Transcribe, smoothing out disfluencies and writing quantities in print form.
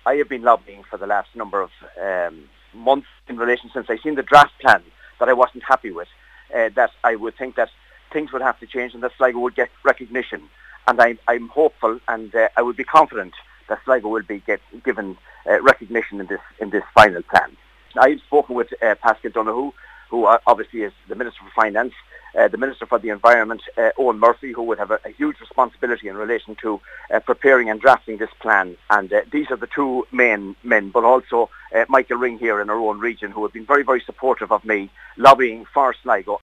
I have been lobbying for the last number of months in relation since I seen the draft plan that I wasn't happy with, that I would think that things would have to change and that Sligo would get recognition. And I'm hopeful, and I would be confident that Sligo will be given recognition in this final plan. I've spoken with Paschal Donoghue, who obviously is the Minister for Finance, the Minister for the Environment, Owen Murphy, who would have a huge responsibility in relation to preparing and drafting this plan. And these are the two main men, but also Michael Ring here in our own region, who have been very, very supportive of me lobbying for Sligo.